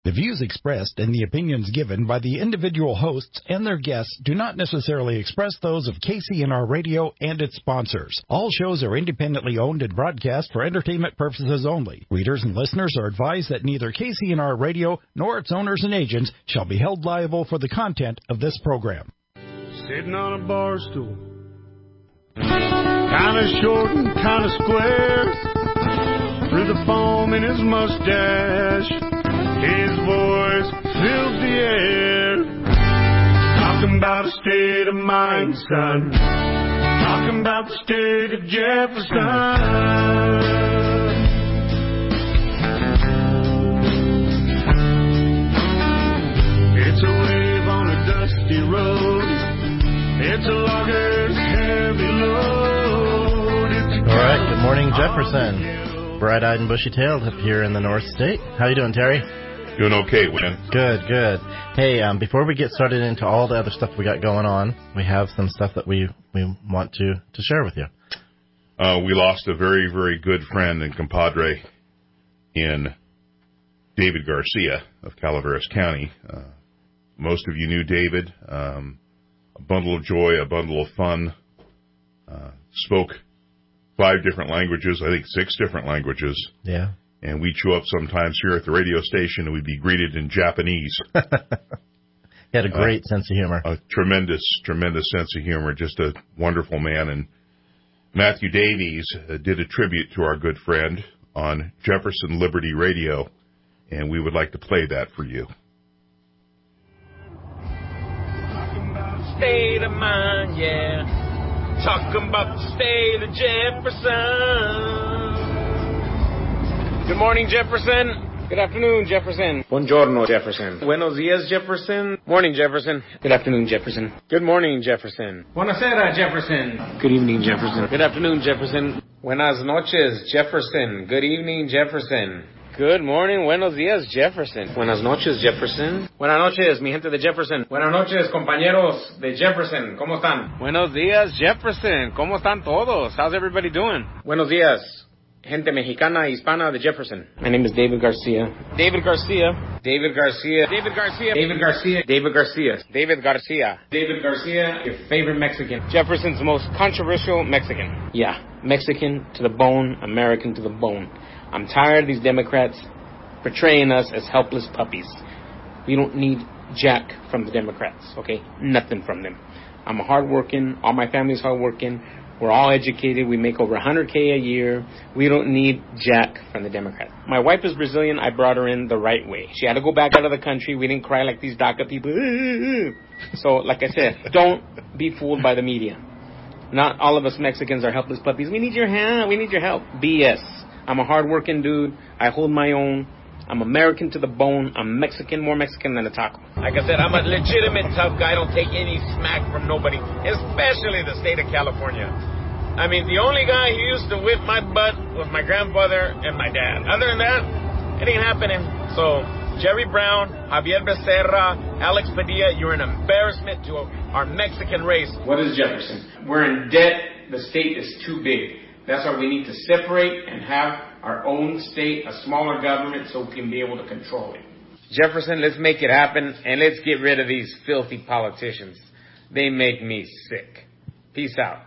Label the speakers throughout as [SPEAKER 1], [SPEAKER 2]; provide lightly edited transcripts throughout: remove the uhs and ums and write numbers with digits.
[SPEAKER 1] The views expressed and the opinions given by the individual hosts and their guests do not necessarily express those of KCNR Radio and its sponsors. All shows are independently owned and broadcast for entertainment purposes only. Readers and listeners are advised that neither KCNR Radio nor its owners and agents shall be held liable for the content of this program.
[SPEAKER 2] Sitting on a bar stool, kinda short and kinda square, through the foam in his mustache, his voice fills the air. Talking about a state of mind, son. Talking about the state of Jefferson. It's a wave on a dusty road. It's a logger's heavy load.
[SPEAKER 3] All right, good morning, Jefferson. Bright-eyed and bushy-tailed up here in the North State. How you doing, Terry?
[SPEAKER 4] Doing okay, Win.
[SPEAKER 3] Good, good. Hey, before we get started into all the other stuff we got going on, we have some stuff that we want to share with you.
[SPEAKER 4] We lost a very, very good friend and compadre in David Garcia of Calaveras County. Most of you knew David. A bundle of joy, a bundle of fun. Spoke 5 different languages, I think 6 different languages.
[SPEAKER 3] Yeah.
[SPEAKER 4] And we'd show up sometimes here at the radio station and we'd be greeted in Japanese.
[SPEAKER 3] He had a great sense of humor.
[SPEAKER 4] A tremendous, tremendous sense of humor. Just a wonderful man. And Matthew Davies did a tribute to our good friend on Jefferson Liberty Radio, and we would like to play that for you.
[SPEAKER 5] State of mind, yeah. Talking about the state of Jefferson. Good morning, Jefferson. Good afternoon, Jefferson. Buongiorno, Jefferson. Buenos dias, Jefferson. Morning, Jefferson. Good afternoon, Jefferson. Good morning, Jefferson. Buonasera, Jefferson. Good evening, Jefferson. Good afternoon, Jefferson. Buenas noches, Jefferson. Good evening, Jefferson. Good morning, buenos dias, Jefferson. Buenas noches, Jefferson. Buenas noches, mi gente de Jefferson. Buenas noches, compañeros de Jefferson. ¿Cómo están? Buenos días, Jefferson. ¿Cómo están todos? How's everybody doing? Buenos días, gente mexicana, hispana de Jefferson. My name is David Garcia. David Garcia. David Garcia. David Garcia. David Garcia. David Garcia. David Garcia. David Garcia, your favorite Mexican. Jefferson's most controversial Mexican. Yeah, Mexican to the bone, American to the bone. I'm tired of these Democrats portraying us as helpless puppies. We don't need jack from the Democrats, okay? Nothing from them. I'm hardworking. All my family's hardworking. We're all educated. We make over $100K a year. We don't need jack from the Democrats. My wife is Brazilian. I brought her in the right way. She had to go back out of the country. We didn't cry like these DACA people. So, like I said, don't be fooled by the media. Not all of us Mexicans are helpless puppies. We need your help. We need your help. BS. I'm a hard-working dude. I hold my own. I'm American to the bone. I'm Mexican, more Mexican than a taco. Like I said, I'm a legitimate tough guy. I don't take any smack from nobody, especially the state of California. I mean, the only guy who used to whip my butt was my grandfather and my dad. Other than that, it ain't happening. So, Jerry Brown, Javier Becerra, Alex Padilla, you're an embarrassment to our Mexican race. What is Jefferson? We're in debt. The state is too big. That's why we need to separate and have our own state, a smaller government, so we can be able to control it. Jefferson, let's make it happen, and let's get rid of these filthy politicians. They make me sick. Peace out.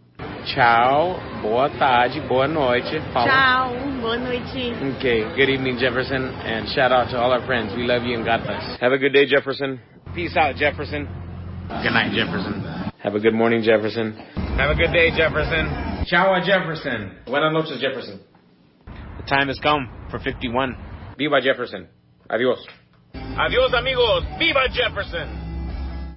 [SPEAKER 5] Ciao, boa tarde, boa noite.
[SPEAKER 6] Ciao, boa noite.
[SPEAKER 5] Okay, good evening, Jefferson, and shout out to all our friends. We love you and God bless. Have a good day, Jefferson. Peace out, Jefferson. Good night, Jefferson. Have a good morning, Jefferson. Have a good day, Jefferson. Ciao, Jefferson. Buenas noches, Jefferson. The time has come for 51. Viva Jefferson. Adios. Adios, amigos. Viva Jefferson.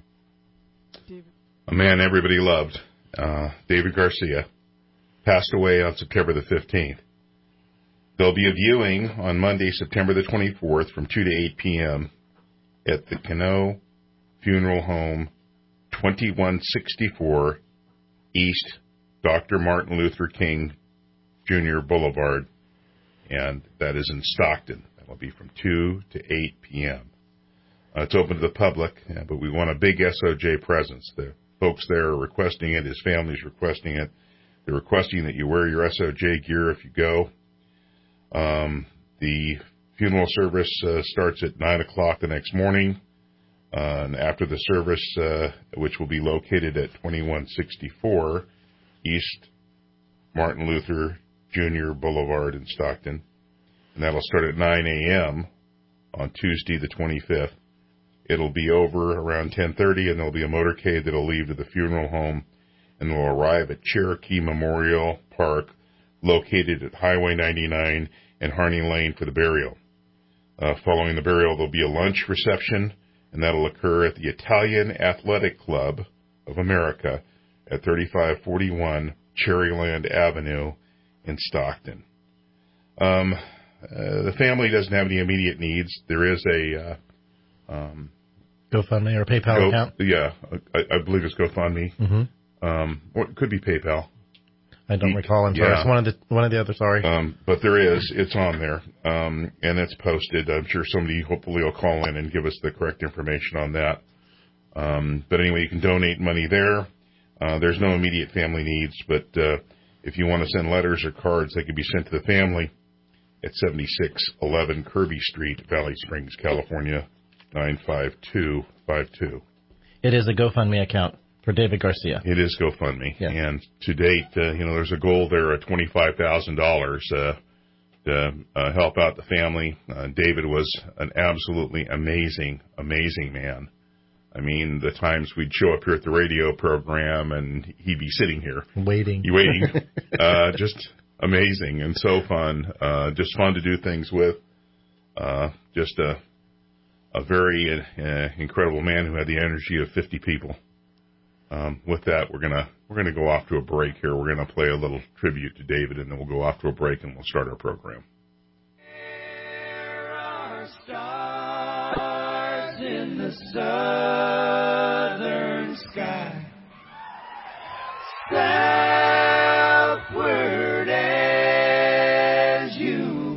[SPEAKER 4] A man everybody loved, David Garcia, passed away on September the 15th. There'll be a viewing on Monday, September the 24th from 2 to 8 p.m. at the Cano Funeral Home, 2164 East Dr. Martin Luther King Jr. Boulevard, and that is in Stockton. That will be from 2 to 8 p.m. It's open to the public, but we want a big SOJ presence. The folks there are requesting it. His family's requesting it. They're requesting that you wear your SOJ gear if you go. The Funeral service starts at 9 o'clock the next morning. And after the service, which will be located at 2164 East Martin Luther Jr. Boulevard in Stockton, and that'll start at 9 a.m. on Tuesday the 25th. It'll be over around 10:30, and there'll be a motorcade that'll leave to the funeral home and will arrive at Cherokee Memorial Park, located at Highway 99 and Harney Lane for the burial. Following the burial, there'll be a lunch reception, and that'll occur at the Italian Athletic Club of America at 3541 Cherryland Avenue in Stockton. The family doesn't have any immediate needs. There is a
[SPEAKER 3] GoFundMe or PayPal account?
[SPEAKER 4] Yeah, I believe it's GoFundMe. Or it could be PayPal.
[SPEAKER 3] I don't recall. I'm sorry.
[SPEAKER 4] Yeah.
[SPEAKER 3] It's one of the other. Sorry.
[SPEAKER 4] But there is. It's on there, and it's posted. I'm sure somebody hopefully will call in and give us the correct information on that. But anyway, you can donate money there. There's no immediate family needs, but if you want to send letters or cards, they can be sent to the family at 7611 Kirby Street, Valley Springs, California, 95252.
[SPEAKER 3] It is a GoFundMe account for David Garcia.
[SPEAKER 4] It is GoFundMe.
[SPEAKER 3] Yeah.
[SPEAKER 4] And to date, there's a goal there of $25,000 to help out the family. David was an absolutely amazing, amazing man. I mean, the times we'd show up here at the radio program and he'd be sitting here.
[SPEAKER 3] Waiting.
[SPEAKER 4] Just amazing and so fun. Just fun to do things with. Just a very incredible man who had the energy of 50 people. With that, we're gonna go off to a break here. We're gonna play a little tribute to David, and then we'll go off to a break and we'll start our program.
[SPEAKER 7] There are stars in the southern sky, southward as you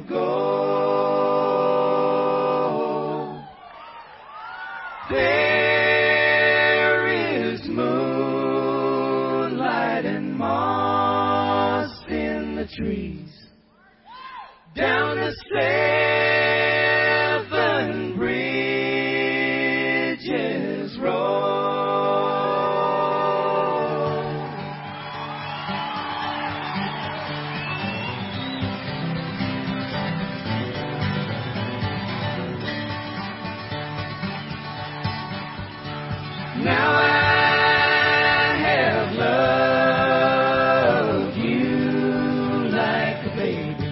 [SPEAKER 7] go. There is moonlight and moss in the trees. Down the seven bridges roll. Now I have loved you like a baby,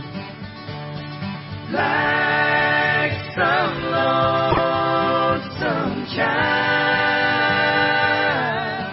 [SPEAKER 7] like some lonesome child.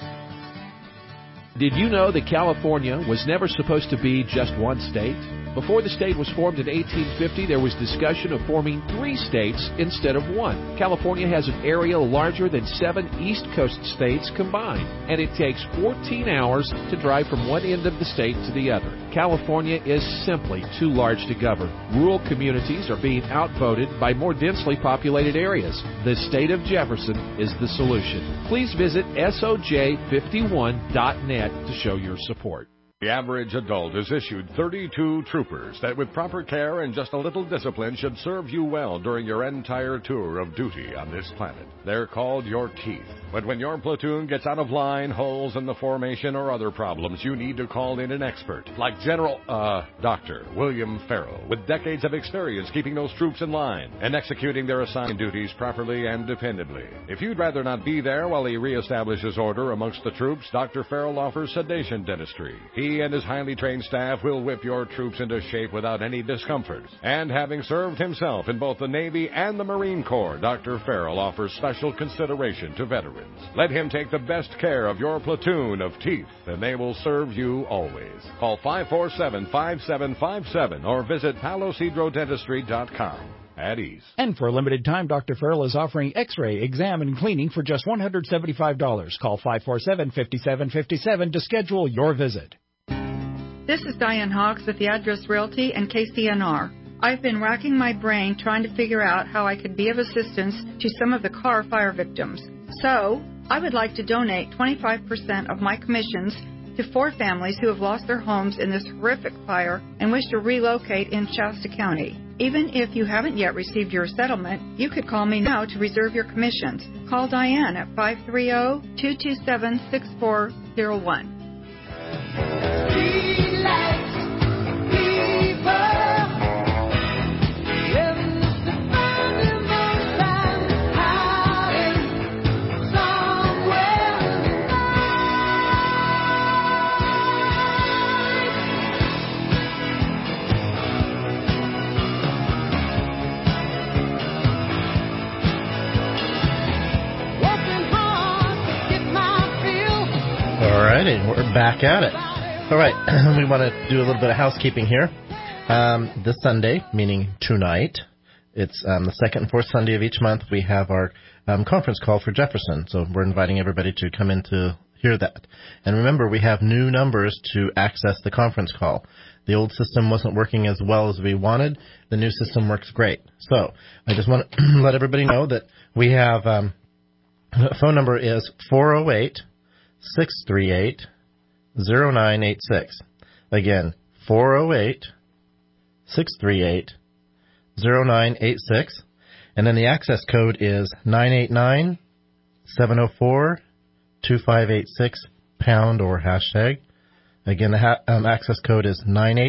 [SPEAKER 8] Did you know that California was never supposed to be just one state? Before the state was formed in 1850, there was discussion of forming 3 states instead of 1. California has an area larger than 7 East Coast states combined, and it takes 14 hours to drive from one end of the state to the other. California is simply too large to govern. Rural communities are being outvoted by more densely populated areas. The state of Jefferson is the solution. Please visit SOJ51.net to show your support.
[SPEAKER 9] The average adult is issued 32 troopers that with proper care and just a little discipline should serve you well during your entire tour of duty on this planet. They're called your teeth. But when your platoon gets out of line, holes in the formation, or other problems, you need to call in an expert like Dr. William Farrell, with decades of experience keeping those troops in line and executing their assigned duties properly and dependably. If you'd rather not be there while he reestablishes order amongst the troops, Dr. Farrell offers sedation dentistry. He and his highly trained staff will whip your troops into shape without any discomfort. And having served himself in both the Navy and the Marine Corps, Dr. Farrell offers special consideration to veterans. Let him take the best care of your platoon of teeth, and they will serve you always. Call 547-5757 or visit palosidrodentistry.com. At ease.
[SPEAKER 1] And for a limited time, Dr. Farrell is offering X-ray, exam, and cleaning for just $175. Call 547-5757 to schedule your visit.
[SPEAKER 10] This is Diane Hawks with the Address Realty and KCNR. I've been racking my brain trying to figure out how I could be of assistance to some of the Carr fire victims. So, I would like to donate 25% of my commissions to 4 families who have lost their homes in this horrific fire and wish to relocate in Shasta County. Even if you haven't yet received your settlement, you could call me now to reserve your commissions. Call Diane at 530-227-6401.
[SPEAKER 3] Alrighty, we're back at it. Alright, we want to do a little bit of housekeeping here. This Sunday, meaning tonight, it's the second and fourth Sunday of each month, we have our conference call for Jefferson. So we're inviting everybody to come in to hear that. And remember, we have new numbers to access the conference call. The old system wasn't working as well as we wanted. The new system works great. So I just want to let everybody know that we have phone number is 408-638-0986. Again, 408-638-0986. And then the access code is 989-704-2586, pound or hashtag. Again, the access code is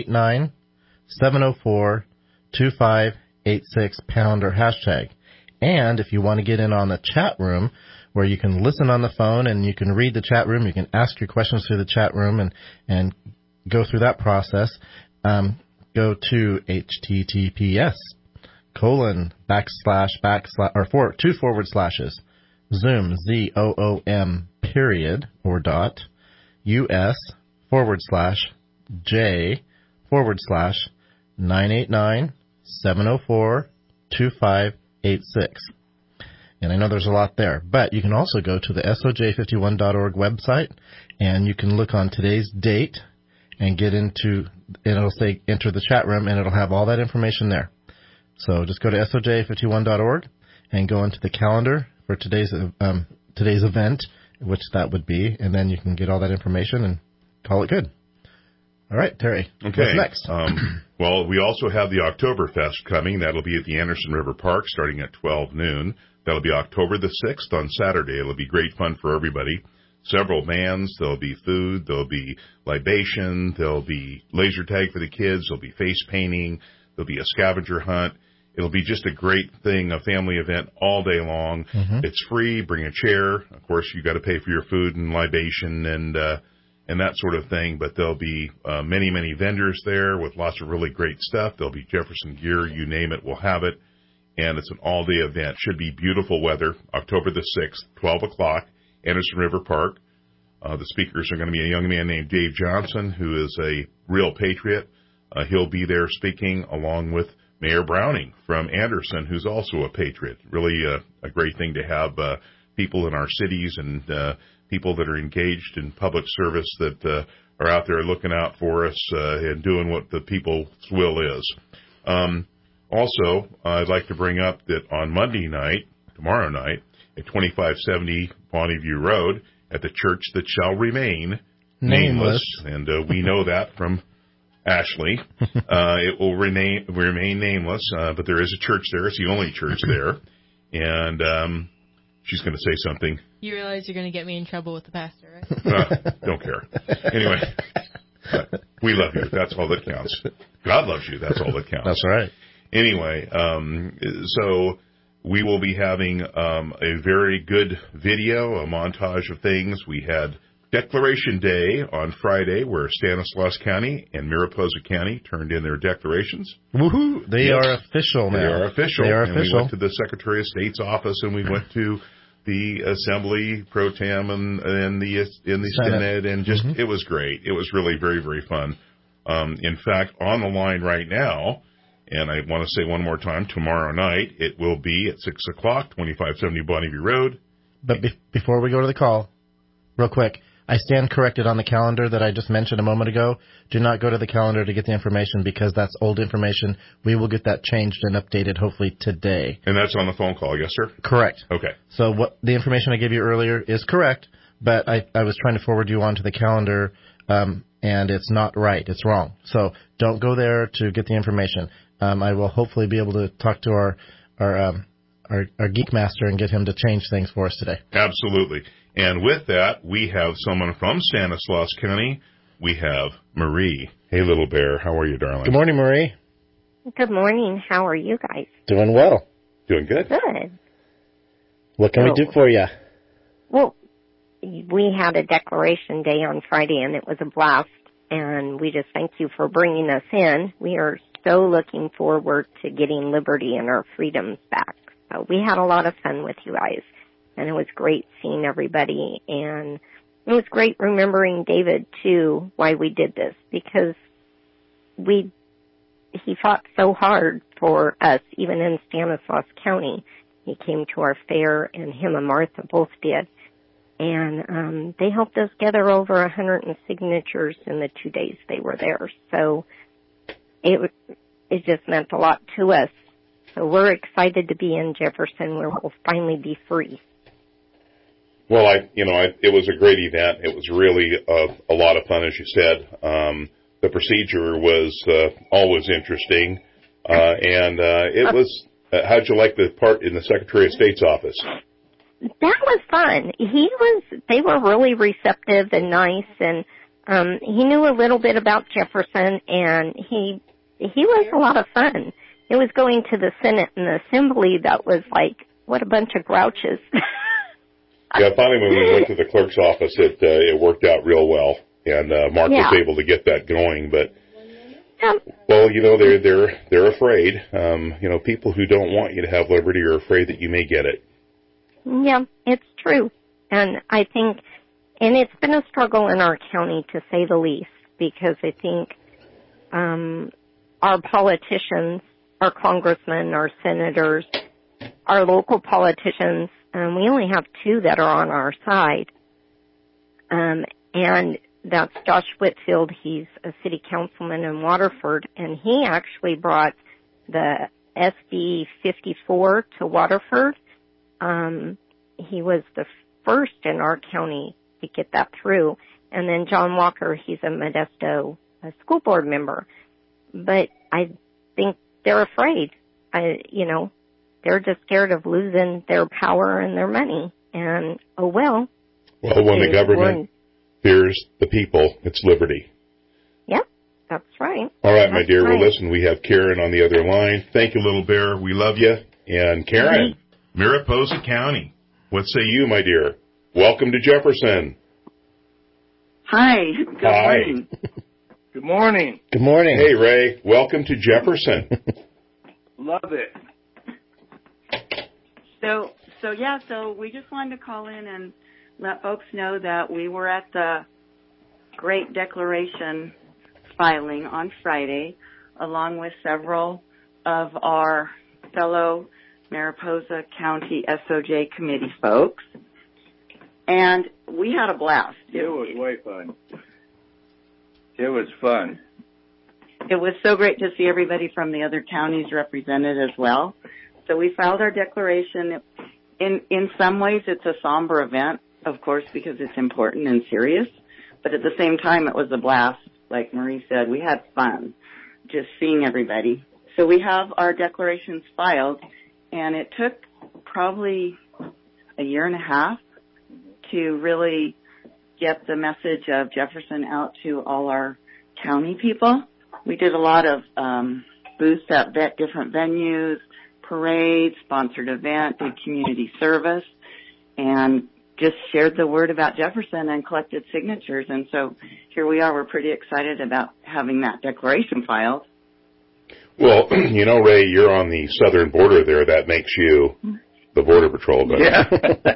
[SPEAKER 3] 989-704-2586, pound or hashtag. And if you want to get in on the chat room, where you can listen on the phone and you can read the chat room, you can ask your questions through the chat room and go through that process, go to https://Zoom, ZOOM, period, or dot, US/J/989-704-2586. And I know there's a lot there, but you can also go to the SOJ51.org website, and you can look on today's date and get into, and it'll say enter the chat room, and it'll have all that information there. So just go to SOJ51.org and go into the calendar for today's event, which that would be, and then you can get all that information and call it good. All right, Terry.
[SPEAKER 4] Okay.
[SPEAKER 3] What's next?
[SPEAKER 4] Well, we also have the Oktoberfest coming. That'll be at the Anderson River Park starting at 12 noon. That'll be October the 6th on Saturday. It'll be great fun for everybody. Several bands. There'll be food. There'll be libation. There'll be laser tag for the kids. There'll be face painting. There'll be a scavenger hunt. It'll be just a great thing, a family event all day long. Mm-hmm. It's free. Bring a chair. Of course, you got to pay for your food and libation and that sort of thing. But there'll be many, many vendors there with lots of really great stuff. There'll be Jefferson gear. You name it, we'll have it. And it's an all-day event. Should be beautiful weather. October the 6th, 12 o'clock, Anderson River Park. The speakers are going to be a young man named Dave Johnson, who is a real patriot. He'll be there speaking along with Mayor Browning from Anderson, who's also a patriot. Really a great thing to have people in our cities and people that are engaged in public service that are out there looking out for us and doing what the people's will is. Also, I'd like to bring up that on Monday night, tomorrow night, at 2570 Bonneview Road, at the church that shall remain nameless, and we know that from Ashley. It will remain nameless, but there is a church there. It's the only church there, and she's going to say something.
[SPEAKER 11] You realize you're going to get me in trouble with the pastor, right?
[SPEAKER 4] Don't care. Anyway, we love you. That's all that counts. God loves you. That's all that counts.
[SPEAKER 3] That's right.
[SPEAKER 4] Anyway, so we will be having a very good video, a montage of things. We had Declaration Day on Friday, where Stanislaus County and Mariposa County turned in their declarations.
[SPEAKER 3] Woohoo! They are official now.
[SPEAKER 4] They are official.
[SPEAKER 3] They are
[SPEAKER 4] and
[SPEAKER 3] official.
[SPEAKER 4] We went to the Secretary of State's office, and we went to the Assembly Pro Tem and the Senate, and just it was great. It was really very, very fun. In fact, on the line right now. And I want to say one more time, tomorrow night, it will be at 6 o'clock, 2570 Bonneview Road.
[SPEAKER 3] But before we go to the call, real quick, I stand corrected on the calendar that I just mentioned a moment ago. Do not go to the calendar to get the information because that's old information. We will get that changed and updated hopefully today.
[SPEAKER 4] And that's on the phone call, yes, sir?
[SPEAKER 3] Correct.
[SPEAKER 4] Okay.
[SPEAKER 3] So what the information I gave you earlier is correct, but I was trying to forward you onto the calendar, and it's not right. It's wrong. So don't go there to get the information. I will hopefully be able to talk to our Geek Master and get him to change things for us today.
[SPEAKER 4] Absolutely. And with that, we have someone from Stanislaus County. We have Marie. Hey, little bear. How are you, darling?
[SPEAKER 3] Good morning, Marie.
[SPEAKER 12] Good morning. How are you guys?
[SPEAKER 3] Doing well.
[SPEAKER 4] Doing good.
[SPEAKER 12] Good.
[SPEAKER 3] What can we do for you?
[SPEAKER 12] Well, we had a declaration day on Friday, and it was a blast, and we just thank you for bringing us in. We are so looking forward to getting liberty and our freedoms back. So we had a lot of fun with you guys, and it was great seeing everybody, and it was great remembering David, too, why we did this, because he fought so hard for us, even in Stanislaus County. He came to our fair, and him and Martha both did. And they helped us gather over 100 signatures in the 2 days they were there. So it just meant a lot to us. So we're excited to be in Jefferson, where we'll finally be free.
[SPEAKER 4] Well, it was a great event. It was really a lot of fun, as you said. The procedure was always interesting, and it was. How'd you like the part in the Secretary of State's office?
[SPEAKER 12] That was fun. They were really receptive and nice, and he knew a little bit about Jefferson, and he was a lot of fun. It was going to the Senate and the Assembly that was like, what a bunch of grouches.
[SPEAKER 4] Yeah, finally when we went to the clerk's office, it worked out real well, and Mark was able to get that going, but well, they're afraid. People who don't want you to have liberty are afraid that you may get it.
[SPEAKER 12] Yeah, it's true. And I think, and it's been a struggle in our county, to say the least, because I think our politicians, our congressmen, our senators, our local politicians, we only have 2 that are on our side. And that's Josh Whitfield. He's a city councilman in Waterford, and he actually brought the SB 54 to Waterford. He was the first in our county to get that through. And then John Walker, he's a Modesto school board member. But I think they're afraid. They're just scared of losing their power and their money. And, well,
[SPEAKER 4] when the government fears the people, it's liberty.
[SPEAKER 12] Yep, that's right.
[SPEAKER 4] All right, my dear. Right. Well, listen, we have Karen on the other line. Thank you, little bear. We love you. And Karen, Mariposa County. What say you, my dear? Welcome to Jefferson.
[SPEAKER 13] Hi. Good morning. Good morning.
[SPEAKER 3] Good morning.
[SPEAKER 4] Hey, Ray. Welcome to Jefferson.
[SPEAKER 13] Love it.
[SPEAKER 6] So we just wanted to call in and let folks know that we were at the Great Declaration filing on Friday, along with several of our fellow Mariposa County SOJ committee folks. And we had a blast.
[SPEAKER 13] It was way fun. It was fun.
[SPEAKER 6] It was so great to see everybody from the other counties represented as well. So we filed our declaration. In some ways, it's a somber event, of course, because it's important and serious. But at the same time, it was a blast. Like Marie said, we had fun just seeing everybody. So we have our declarations filed, and it took probably a year and a half to really get the message of Jefferson out to all our county people. We did a lot of booths at different venues, parades, sponsored event, did community service, and just shared the word about Jefferson and collected signatures. And so here we are. We're pretty excited about having that declaration filed.
[SPEAKER 4] Well, Ray, you're on the southern border there. That makes you the Border Patrol.
[SPEAKER 13] Yeah.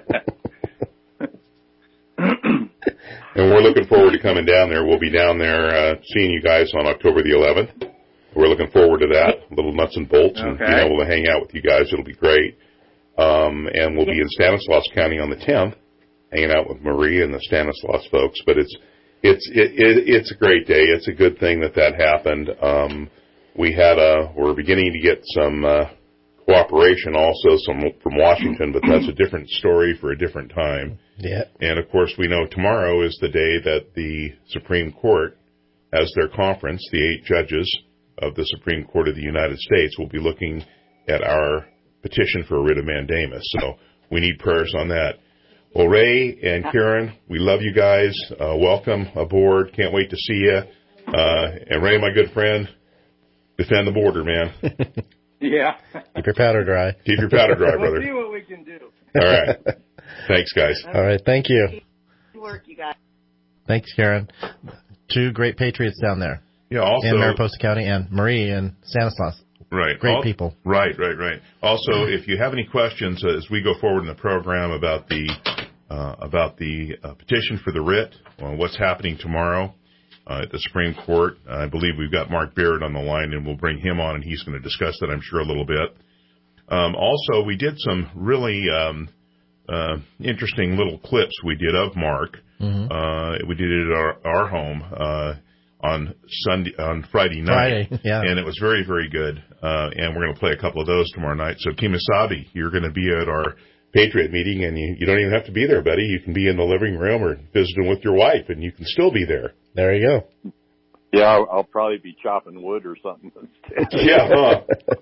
[SPEAKER 4] And we're looking forward to coming down there. We'll be down there seeing you guys on October the 11th. We're looking forward to that. Little nuts and bolts, and being able to hang out with you guys. It'll be great. And we'll be in Stanislaus County on the 10th, hanging out with Marie and the Stanislaus folks. But it's a great day. It's a good thing that happened. We're beginning to get some cooperation also from Washington, but that's a different story for a different time.
[SPEAKER 3] Yeah.
[SPEAKER 4] And of course, we know tomorrow is the day that the Supreme Court has their conference, the 8 judges, of the Supreme Court of the United States will be looking at our petition for a writ of mandamus. So we need prayers on that. Well, Ray and Karen, we love you guys. Welcome aboard. Can't wait to see you. And Ray, my good friend, defend the border, man.
[SPEAKER 14] Yeah.
[SPEAKER 3] Keep your powder dry.
[SPEAKER 4] Keep your powder dry, brother.
[SPEAKER 14] We'll see what we can do.
[SPEAKER 4] All right. Thanks, guys.
[SPEAKER 3] All right. Thank you.
[SPEAKER 6] Good work, you guys.
[SPEAKER 3] Thanks, Karen. 2 great patriots down there.
[SPEAKER 4] Yeah, also
[SPEAKER 3] in Mariposa County, and Marie and Stanislaus.
[SPEAKER 4] Right.
[SPEAKER 3] Great people.
[SPEAKER 4] Right. Also, if you have any questions as we go forward in the program about the petition for the writ, what's happening tomorrow at the Supreme Court, I believe we've got Mark Barrett on the line, and we'll bring him on, and he's going to discuss that, I'm sure, a little bit. Also, we did some really interesting little clips we did of Mark. We did it at our home on Friday night.
[SPEAKER 3] Yeah.
[SPEAKER 4] And it was very, very good. And we're going to play a couple of those tomorrow night. So, Kemosabe, you're going to be at our Patriot meeting, and you don't even have to be there, buddy. You can be in the living room or visiting with your wife, and you can still be there.
[SPEAKER 3] There you go.
[SPEAKER 15] Yeah, I'll probably be chopping wood or something instead.
[SPEAKER 4] Yeah, huh?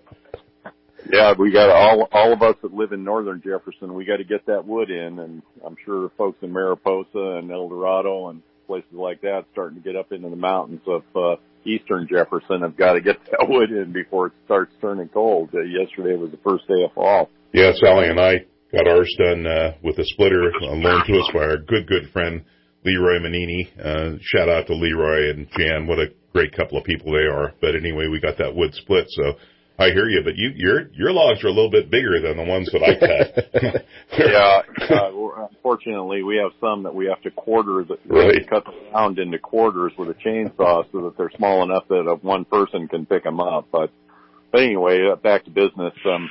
[SPEAKER 15] Yeah, we got all of us that live in northern Jefferson, we got to get that wood in, and I'm sure folks in Mariposa and El Dorado and places like that starting to get up into the mountains of eastern Jefferson have got to get that wood in before it starts turning cold. Yesterday was the first day of fall.
[SPEAKER 4] Yeah, Sally and I got ours done with a splitter loaned to us by our good friend Leroy Manini. Shout out to Leroy and Jan. What a great couple of people they are. But anyway, we got that wood split, so I hear you. But your logs are a little bit bigger than the ones that I cut.
[SPEAKER 15] Yeah, unfortunately, we have some that we have to quarter, cut the ground into quarters with a chainsaw so that they're small enough that one person can pick them up. But anyway, back to business.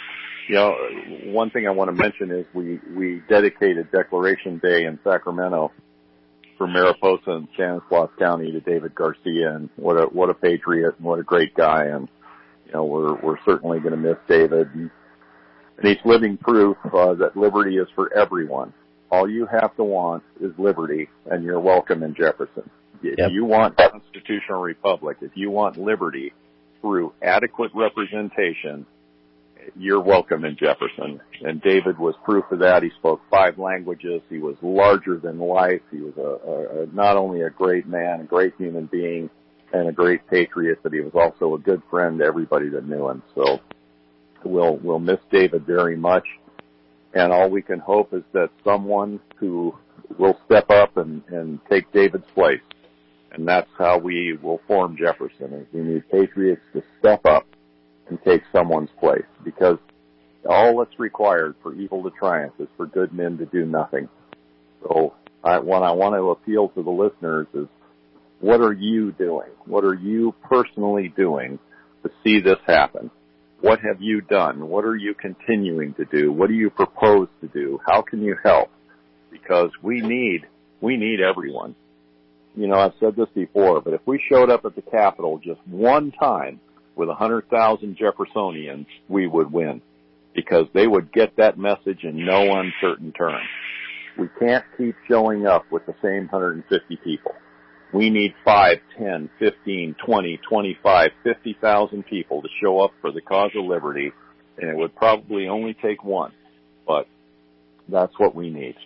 [SPEAKER 15] One thing I want to mention is we dedicated Declaration Day in Sacramento for Mariposa and Stanislaus County to David Garcia, and what a patriot and what a great guy. And we're certainly going to miss David. And he's living proof that liberty is for everyone. All you have to want is liberty, and you're welcome in Jefferson. If you want a constitutional republic, if you want liberty through adequate representation, you're welcome in Jefferson. And David was proof of that. He spoke 5 languages. He was larger than life. He was not only a great man, a great human being, and a great patriot, but he was also a good friend to everybody that knew him. So we'll miss David very much. And all we can hope is that someone who will step up and take David's place. And that's how we will form Jefferson, is we need patriots to step up and take someone's place, because all that's required for evil to triumph is for good men to do nothing. So what I want to appeal to the listeners is, what are you doing? What are you personally doing to see this happen? What have you done? What are you continuing to do? What do you propose to do? How can you help? Because we need everyone. I've said this before, but if we showed up at the Capitol just one time with 100,000 Jeffersonians, we would win, because they would get that message in no uncertain terms. We can't keep showing up with the same 150 people. We need 5, 10, 15, 20, 25, 50,000 people to show up for the cause of liberty, and it would probably only take one, but that's what we need.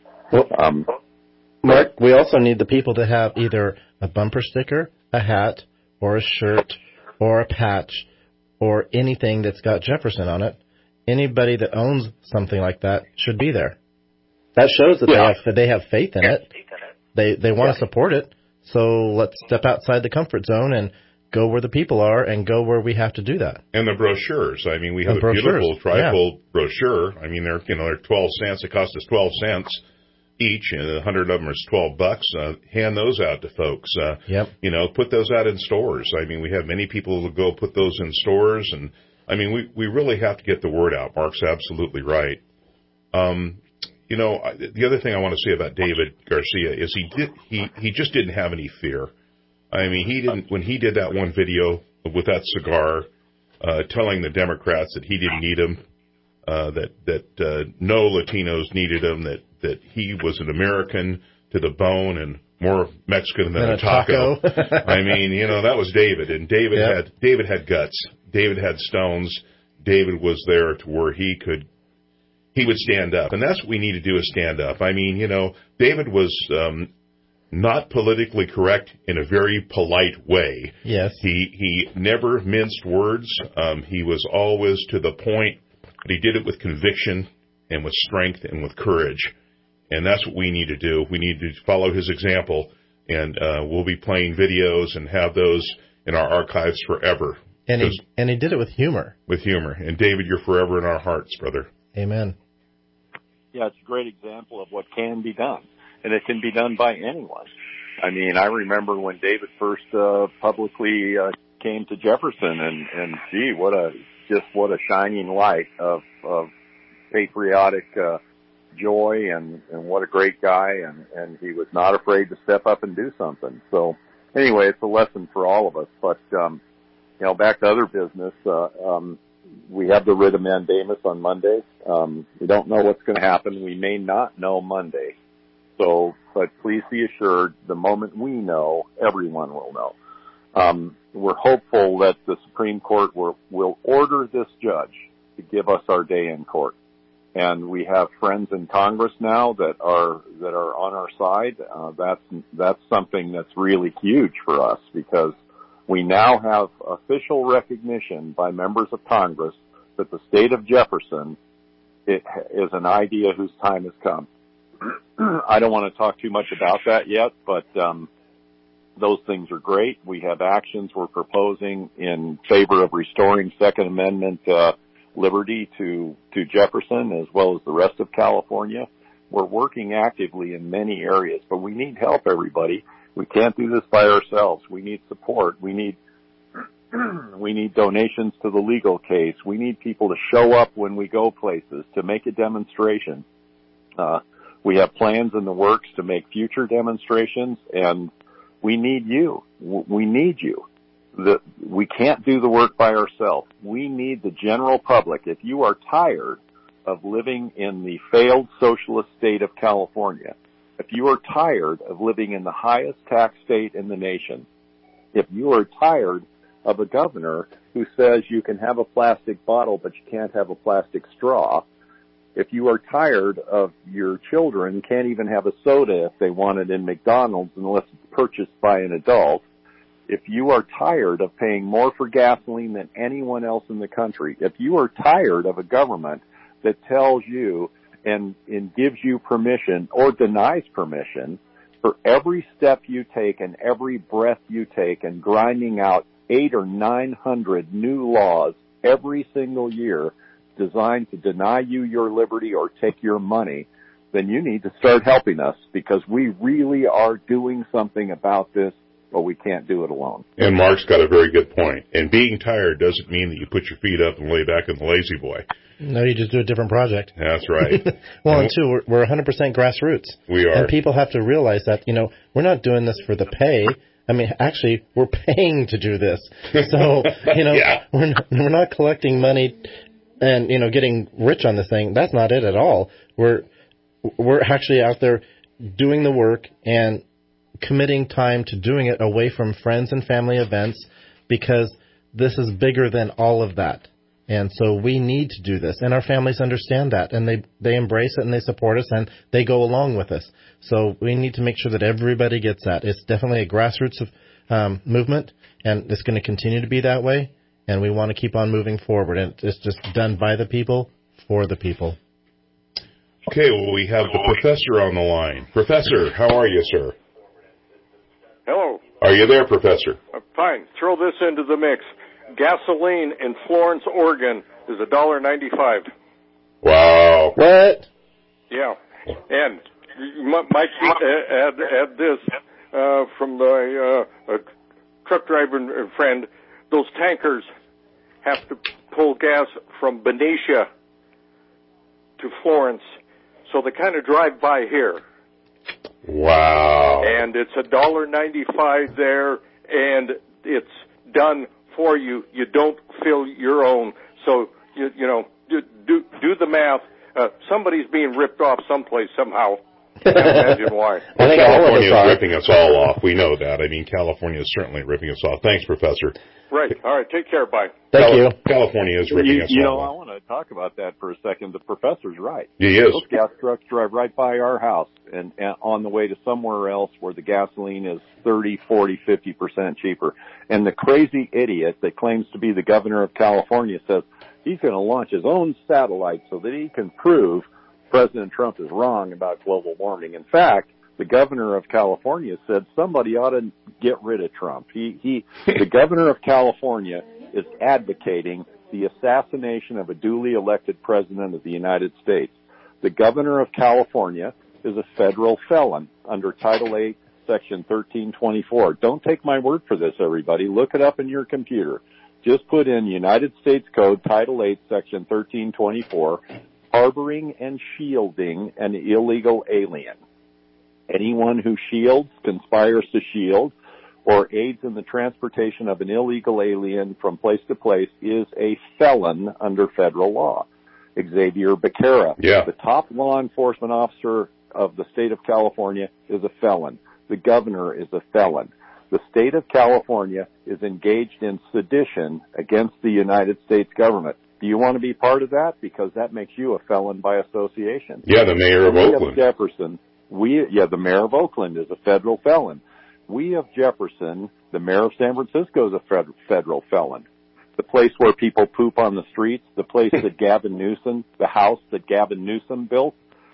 [SPEAKER 3] Mark, we also need the people to have either a bumper sticker, a hat, or a shirt, or a patch, or anything that's got Jefferson on it. Anybody that owns something like that should be there. That shows that they have faith in it. They want to support it. So let's step outside the comfort zone and go where the people are and go where we have to do that.
[SPEAKER 4] And the brochures. I mean, we have a beautiful trifold brochure. I mean, they're 12 cents. It cost us 12 cents each, and 100 of them is $12. Hand those out to folks. Put those out in stores. I mean, we have many people who go put those in stores, and I mean, we really have to get the word out. Mark's absolutely right. The other thing I want to say about David Garcia is he just didn't have any fear. I mean, when he did that one video with that cigar, telling the Democrats that he didn't need him, that no Latinos needed him, that he was an American, to the bone and more Mexican than a taco. I mean, that was David, and David had guts. David had stones. David was there to where he would stand up, and that's what we need to do is stand up. I mean, David was not politically correct in a very polite way.
[SPEAKER 3] Yes.
[SPEAKER 4] He never minced words. He was always to the point, but he did it with conviction and with strength and with courage. And that's what we need to do. We need to follow his example, and we'll be playing videos and have those in our archives forever.
[SPEAKER 3] And he did it with humor.
[SPEAKER 4] With humor. And David, you're forever in our hearts, brother.
[SPEAKER 3] Amen.
[SPEAKER 15] Yeah, it's a great example of what can be done. And it can be done by anyone. I mean, I remember when David first publicly came to Jefferson, and gee, what a shining light of patriotic joy, and what a great guy, and he was not afraid to step up and do something. So anyway, it's a lesson for all of us. But back to other business. We have the writ of mandamus on Monday. We don't know what's going to happen. We may not know Monday. So, but please be assured, the moment we know, everyone will know. We're hopeful that the Supreme Court will order this judge to give us our day in court. And we have friends in Congress now that are on our side. That's something that's really huge for us, because we now have official recognition by members of Congress that the state of Jefferson is an idea whose time has come. I don't want to talk too much about that yet, but those things are great. We have actions we're proposing in favor of restoring Second Amendment liberty to Jefferson as well as the rest of California. We're working actively in many areas, but we need help, everybody. We can't do this by ourselves. We need support. We need donations to the legal case. We need people to show up when we go places, to make a demonstration. We have plans in the works to make future demonstrations, and we need you. We need you. We can't do the work by ourselves. We need the general public. If you are tired of living in the failed socialist state of California, if you are tired of living in the highest tax state in the nation, if you are tired of a governor who says you can have a plastic bottle but you can't have a plastic straw, if you are tired of your children can't even have a soda if they want it in McDonald's unless it's purchased by an adult, if you are tired of paying more for gasoline than anyone else in the country, if you are tired of a government that tells you and gives you permission or denies permission for every step you take and every breath you take and grinding out 800 or 900 new laws every single year designed to deny you your liberty or take your money, then you need to start helping us, because we really are doing something about this, but we can't do it alone.
[SPEAKER 4] And Mark's got a very good point. And being tired doesn't mean that you put your feet up and lay back in the lazy boy.
[SPEAKER 3] No, you just do a different project.
[SPEAKER 4] That's right.
[SPEAKER 3] Well, and two, we're 100% grassroots.
[SPEAKER 4] We are.
[SPEAKER 3] And people have to realize that, we're not doing this for the pay. I mean, actually, we're paying to do this. So,
[SPEAKER 4] Yeah.
[SPEAKER 3] we're not collecting money and, getting rich on this thing. That's not it at all. We're actually out there doing the work and committing time to doing it away from friends and family events, because this is bigger than all of that. And so we need to do this, and our families understand that, and they embrace it, and they support us, and they go along with us. So we need to make sure that everybody gets that. It's definitely a grassroots movement, and it's going to continue to be that way, and we want to keep on moving forward. And it's just done by the people, for the people.
[SPEAKER 4] Okay, well, we have the professor on the line. Professor, how are you, sir?
[SPEAKER 16] Hello.
[SPEAKER 4] Are you there, Professor?
[SPEAKER 16] Fine. Throw this into the mix. Gasoline in Florence, Oregon is $1.95.
[SPEAKER 4] Wow.
[SPEAKER 3] What?
[SPEAKER 16] Yeah. And you might add this from the truck driver friend. Those tankers have to pull gas from Benicia to Florence, so they kind of drive by here.
[SPEAKER 4] Wow.
[SPEAKER 16] And it's $1.95 there, and it's done for you. You don't fill your own. So, do the math. Somebody's being ripped off someplace somehow.
[SPEAKER 15] can't imagine why.
[SPEAKER 3] I think all of
[SPEAKER 4] California
[SPEAKER 3] us
[SPEAKER 4] is
[SPEAKER 3] are.
[SPEAKER 4] ripping us all off. We know that. I mean, California is certainly ripping us off. Thanks, Professor.
[SPEAKER 15] Right. All right. Take care. Bye.
[SPEAKER 3] Thank you.
[SPEAKER 4] California is ripping us
[SPEAKER 15] You know,
[SPEAKER 4] all
[SPEAKER 15] I
[SPEAKER 4] off.
[SPEAKER 15] want to talk about that for a second. The professor's right.
[SPEAKER 4] He is.
[SPEAKER 15] Those gas trucks drive right by our house and on the way to somewhere else where the gasoline is 30, 40, 50% cheaper. And the crazy idiot that claims to be the governor of California says he's going to launch his own satellite so that he can prove President Trump is wrong about global warming. In fact, the governor of California said somebody ought to get rid of Trump. The governor of California is advocating the assassination of a duly elected president of the United States. The governor of California is a federal felon under Title 8, Section 1324. Don't take my word for this, everybody. Look it up in your computer. Just put in United States Code, Title 8, Section 1324, harboring and shielding an illegal alien. Anyone who shields, conspires to shield, or aids in the transportation of an illegal alien from place to place is a felon under federal law. Xavier Becerra, the top law enforcement officer of the state of California, is a felon. The governor is a felon. The state of California is engaged in sedition against the United States government. Do you want to be part of that? Because that makes you a felon by association.
[SPEAKER 4] Yeah, the mayor of Oakland.
[SPEAKER 15] The mayor of Oakland is a federal felon. We of Jefferson, the mayor of San Francisco is a federal felon. The place where people poop on the streets, the place that the house that Gavin Newsom built,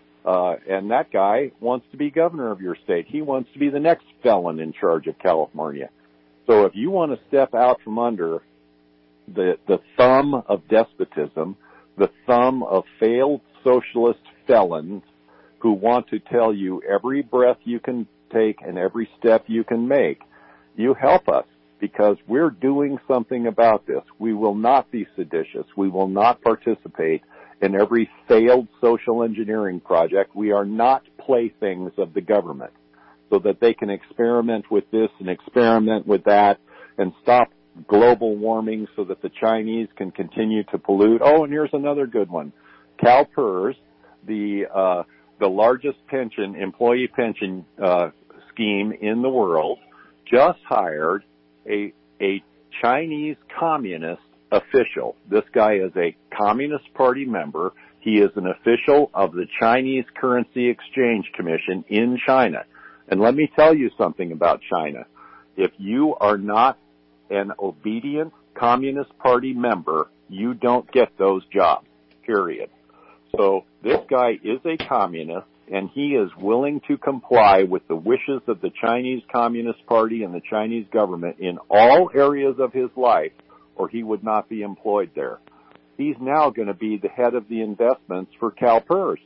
[SPEAKER 15] and that guy wants to be governor of your state. He wants to be the next felon in charge of California. So if you want to step out from under the thumb of despotism, the thumb of failed socialist felons who want to tell you every breath you can take and every step you can make, you help us, because we're doing something about this. We will not be seditious. We will not participate in every failed social engineering project. We are not playthings of the government so that they can experiment with this and experiment with that and stop global warming so that the Chinese can continue to pollute. Oh, and here's another good one. CalPERS, the largest employee pension scheme in the world, just hired a Chinese communist official. This guy is a Communist Party member. He is an official of the Chinese Currency Exchange Commission in China. And let me tell you something about China. If you are not an obedient Communist Party member, you don't get those jobs, period. So this guy is a communist, and he is willing to comply with the wishes of the Chinese Communist Party and the Chinese government in all areas of his life, or he would not be employed there. He's now going to be the head of the investments for CalPERS.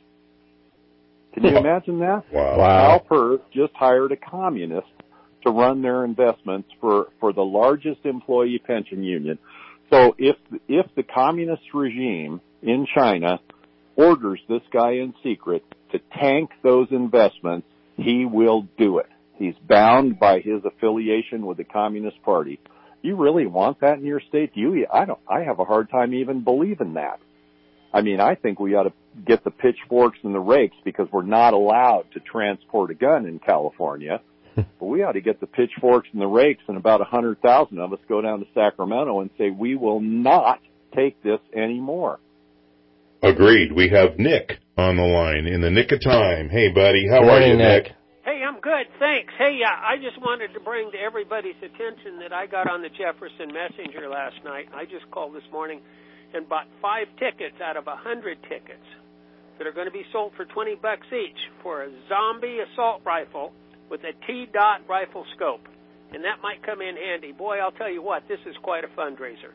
[SPEAKER 15] Can you imagine that?
[SPEAKER 4] Wow.
[SPEAKER 15] CalPERS just hired a communist to run their investments for the largest employee pension union. So if the communist regime in China orders this guy in secret to tank those investments, he will do it. He's bound by his affiliation with the Communist Party. You really want that in your state? I have a hard time even believing that. I mean, I think we ought to get the pitchforks and the rakes because we're not allowed to transport a gun in California. But we ought to get the pitchforks and the rakes, and about 100,000 of us go down to Sacramento and say, we will not take this anymore.
[SPEAKER 4] Agreed. We have Nick on the line in the nick of time. Hey, buddy. How are you, Nick?
[SPEAKER 17] Hey, I'm good, thanks. Hey, I just wanted to bring to everybody's attention that I got on the Jefferson Messenger last night. I just called this morning and bought 5 tickets out of 100 tickets that are going to be sold for $20 each for a zombie assault rifle with a T-Dot rifle scope. And that might come in handy. Boy, I'll tell you what, this is quite a fundraiser.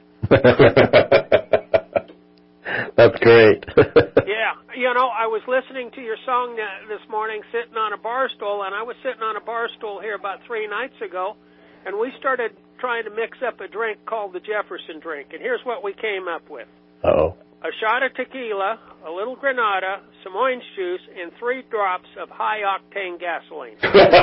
[SPEAKER 3] That's great.
[SPEAKER 17] Yeah, you know, I was listening to your song this morning sitting on a bar stool, and I was sitting on a bar stool here about 3 nights ago, and we started trying to mix up a drink called the Jefferson drink, and here's what we came up with.
[SPEAKER 3] Uh-oh.
[SPEAKER 17] A shot of tequila, a little granada, some orange juice, and 3 drops of high-octane gasoline.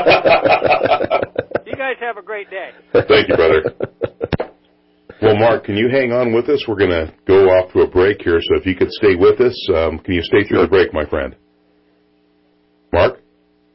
[SPEAKER 17] You guys have a great day.
[SPEAKER 4] Thank you, brother. Well, Mark, can you hang on with us? We're going to go off to a break here, so if you could stay with us. Can you stay through the break, my friend? Mark?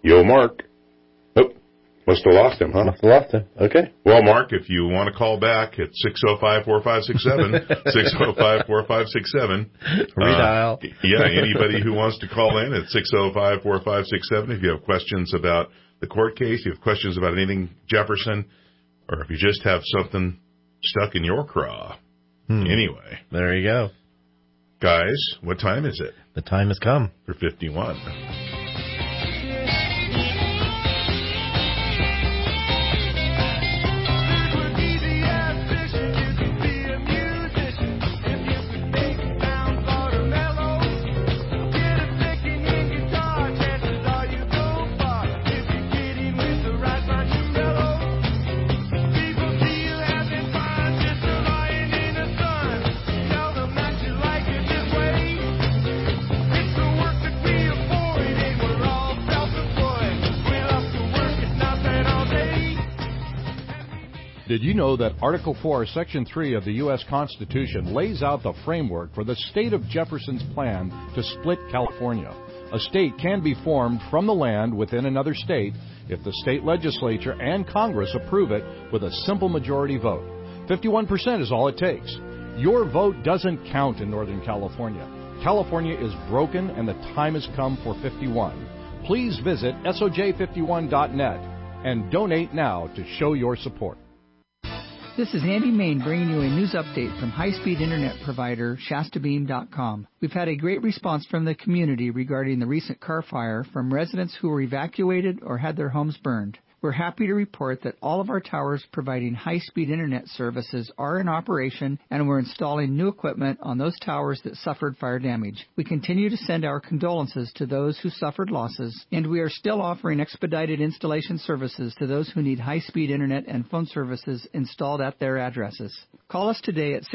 [SPEAKER 4] Yo, Mark. Oh, must have lost him, huh?
[SPEAKER 3] Must have lost him. Okay.
[SPEAKER 4] Well, Mark, if you want to call back at 605-4567, 605-4567.
[SPEAKER 3] Redial.
[SPEAKER 4] Anybody who wants to call in at 605-4567. If you have questions about the court case, you have questions about anything Jefferson, or if you just have something stuck in your craw. Anyway.
[SPEAKER 3] There you go.
[SPEAKER 4] Guys, what time is it?
[SPEAKER 3] The time has come.
[SPEAKER 4] For 51.
[SPEAKER 18] Did you know that Article 4, Section 3 of the U.S. Constitution lays out the framework for the state of Jefferson's plan to split California? A state can be formed from the land within another state if the state legislature and Congress approve it with a simple majority vote. 51% is all it takes. Your vote doesn't count in Northern California. California is broken and the time has come for 51. Please visit SOJ51.net and donate now to show your support.
[SPEAKER 19] This is Andy Main bringing you a news update from high-speed internet provider ShastaBeam.com. We've had a great response from the community regarding the recent car fire from residents who were evacuated or had their homes burned. We're happy to report that all of our towers providing high-speed internet services are in operation, and we're installing new equipment on those towers that suffered fire damage. We continue to send our condolences to those who suffered losses, and we are still offering expedited installation services to those who need high-speed internet and phone services installed at their addresses. Call us today at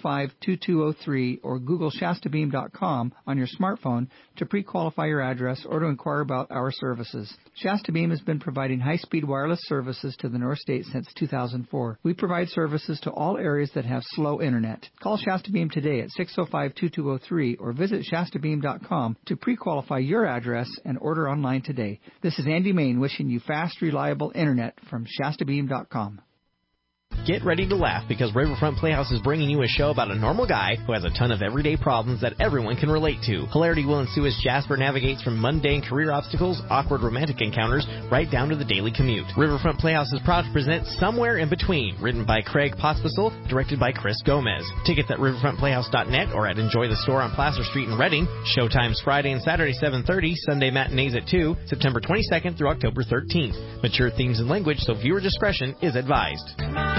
[SPEAKER 19] 605-2203 or Google ShastaBeam.com on your smartphone to pre-qualify your address or to inquire about our services. Shasta Beam has been providing high-speed wireless services to the North State since 2004. We provide services to all areas that have slow internet. Call Shasta Beam today at 605-2203 or visit ShastaBeam.com to pre-qualify your address and order online today. This is Andy Main wishing you fast, reliable internet from ShastaBeam.com.
[SPEAKER 20] Get ready to laugh because Riverfront Playhouse is bringing you a show about a normal guy who has a ton of everyday problems that everyone can relate to. Hilarity will ensue as Jasper navigates from mundane career obstacles, awkward romantic encounters, right down to the daily commute. Riverfront Playhouse is proud to present Somewhere in Between, written by Craig Pospisil, directed by Chris Gomez. Tickets at riverfrontplayhouse.net or at Enjoy the Store on Placer Street in Reading. Showtimes Friday and Saturday 7:30, Sunday matinees at 2, September 22nd through October 13th. Mature themes and language, so viewer discretion is advised.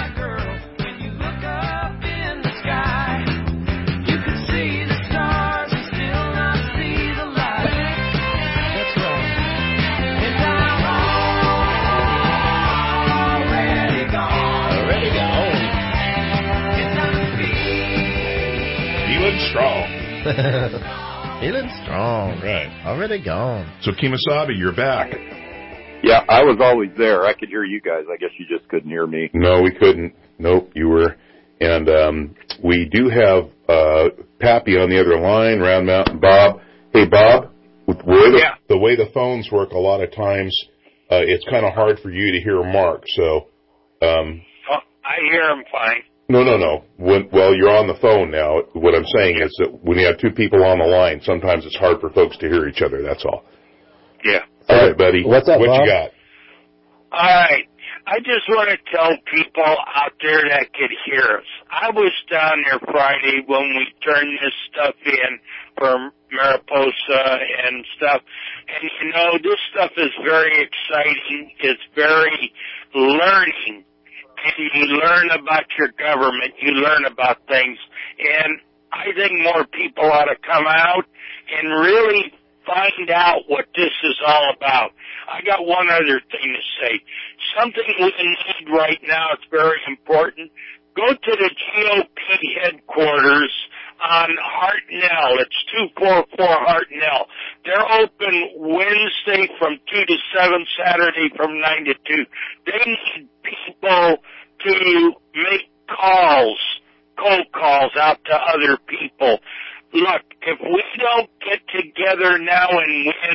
[SPEAKER 4] Strong.
[SPEAKER 3] Feeling strong.
[SPEAKER 4] Right.
[SPEAKER 3] Already gone.
[SPEAKER 4] So, Kemosabe, you're back.
[SPEAKER 15] Yeah, I was always there. I could hear you guys. I guess you just couldn't hear me.
[SPEAKER 4] No, we couldn't. Nope, you were. And we do have Pappy on the other line, Round Mountain Bob. Hey, Bob, the way the phones work, a lot of times it's kind of hard for you to hear Mark. So,
[SPEAKER 21] I hear him fine.
[SPEAKER 4] No. Well, you're on the phone now. What I'm saying is that when you have two people on the line, sometimes it's hard for folks to hear each other. That's all.
[SPEAKER 21] Yeah.
[SPEAKER 4] All right, buddy.
[SPEAKER 3] What's up,
[SPEAKER 4] What
[SPEAKER 3] Bob?
[SPEAKER 4] you got?
[SPEAKER 21] All right. I just want to tell people out there that could hear us. I was down there Friday when we turned this stuff in for Mariposa and stuff. And, you know, this stuff is very exciting. It's very learning. And you learn about your government. You learn about things. And I think more people ought to come out and really find out what this is all about. I got one other thing to say. Something we need right now, it's very important. Go to the GOP headquarters on Hartnell. It's 244 Hartnell. They're open Wednesday from 2 to 7, Saturday from 9 to 2. They need people to make calls, cold calls out to other people. Look, if we don't get together now and win,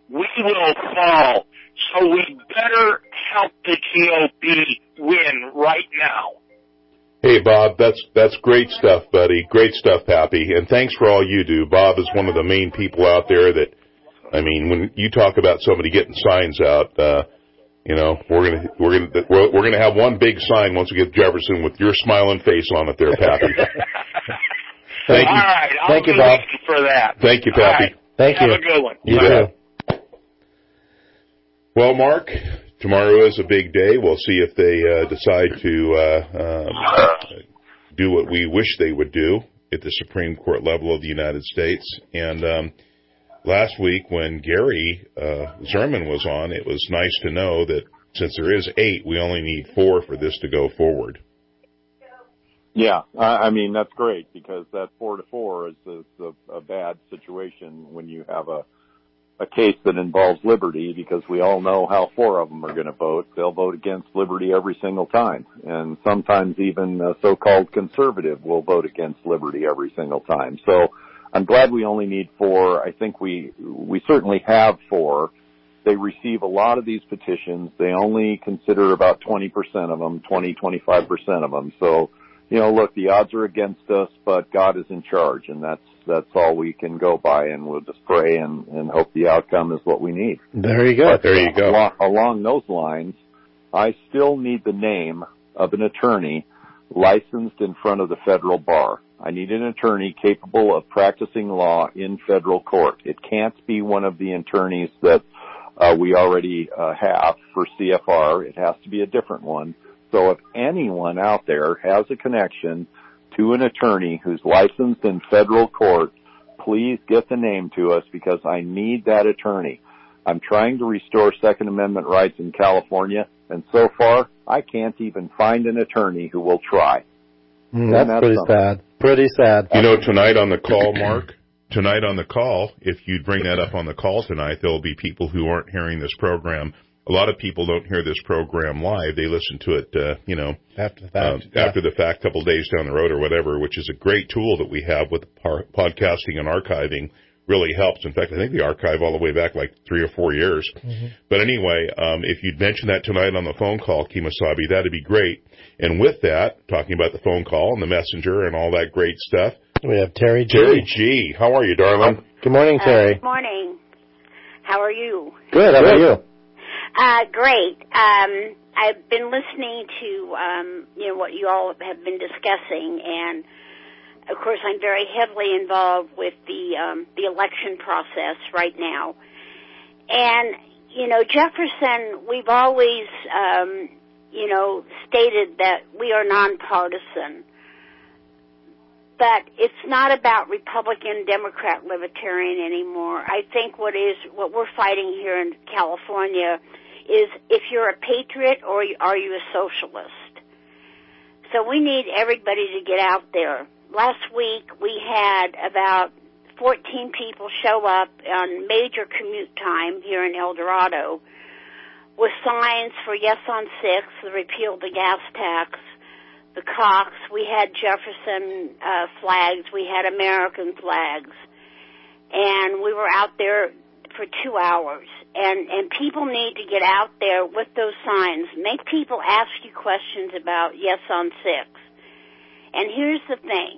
[SPEAKER 21] we will fall. So we better help the GOP win right now.
[SPEAKER 4] Hey, Bob, that's great stuff, buddy. Great stuff, Pappy. And thanks for all you do. Bob is one of the main people out there that, I mean, when you talk about somebody getting signs out, you know, we're gonna have one big sign once we get Jefferson with your smiling face on it there, Pappy. Thank you.
[SPEAKER 21] All right,
[SPEAKER 4] Thank you, Bob.
[SPEAKER 21] For that.
[SPEAKER 4] Thank you, Pappy.
[SPEAKER 21] Right.
[SPEAKER 3] Thank you.
[SPEAKER 21] Have a good one.
[SPEAKER 4] You bet. Well, Mark, tomorrow is a big day. We'll see if they decide to do what we wish they would do at the Supreme Court level of the United States. And last week when Gary Zerman was on, it was nice to know that since there is 8, we only need 4 for this to go forward.
[SPEAKER 15] Yeah, I mean, that's great because that 4-4 is a bad situation when you have a case that involves liberty, because we all know how 4 of them are going to vote. They'll vote against liberty every single time. And sometimes even a so-called conservative will vote against liberty every single time. So I'm glad we only need 4. I think we certainly have 4. They receive a lot of these petitions. They only consider about 20% of them, 25% of them. So, you know, look, the odds are against us, but God is in charge, and that's all we can go by, and we'll just pray and hope the outcome is what we need.
[SPEAKER 3] There you go.
[SPEAKER 15] But, there you go. Along those lines, I still need the name of an attorney licensed in front of the federal bar. I need an attorney capable of practicing law in federal court. It can't be one of the attorneys that we already have for CFR. It has to be a different one. So if anyone out there has a connection to an attorney who's licensed in federal court, please get the name to us because I need that attorney. I'm trying to restore Second Amendment rights in California, and so far, I can't even find an attorney who will try.
[SPEAKER 3] That's pretty sad. Pretty sad.
[SPEAKER 4] You know, tonight on the call, Mark, if you bring that up on the call tonight, there'll be people who aren't hearing this program. A lot of people don't hear this program live. They listen to it,
[SPEAKER 3] after the fact.
[SPEAKER 4] After the fact, a couple of days down the road or whatever, which is a great tool that we have with podcasting and archiving. Really helps. In fact, I think we archive all the way back like 3 or 4 years. Mm-hmm. But anyway, if you'd mention that tonight on the phone call, Kemosabe, that'd be great. And with that, talking about the phone call and the messenger and all that great stuff,
[SPEAKER 3] we have Terry G.
[SPEAKER 4] Terry G. How are you, darling?
[SPEAKER 3] Good morning, Terry.
[SPEAKER 2] Good morning. How are you?
[SPEAKER 3] Good. How about you?
[SPEAKER 2] Great. I've been listening to what you all have been discussing, and of course, I'm very heavily involved with the election process right now. And, Jefferson, we've always, stated that we are nonpartisan. But it's not about Republican, Democrat, Libertarian anymore. I think what we're fighting here in California is if you're a patriot or are you a socialist. So we need everybody to get out there. Last week, we had about 14 people show up on major commute time here in El Dorado with signs for Yes on 6, the repeal of the gas tax, the Cox. We had Jefferson flags. We had American flags. And we were out there for 2 hours. And people need to get out there with those signs. Make people ask you questions about Yes on 6. And here's the thing.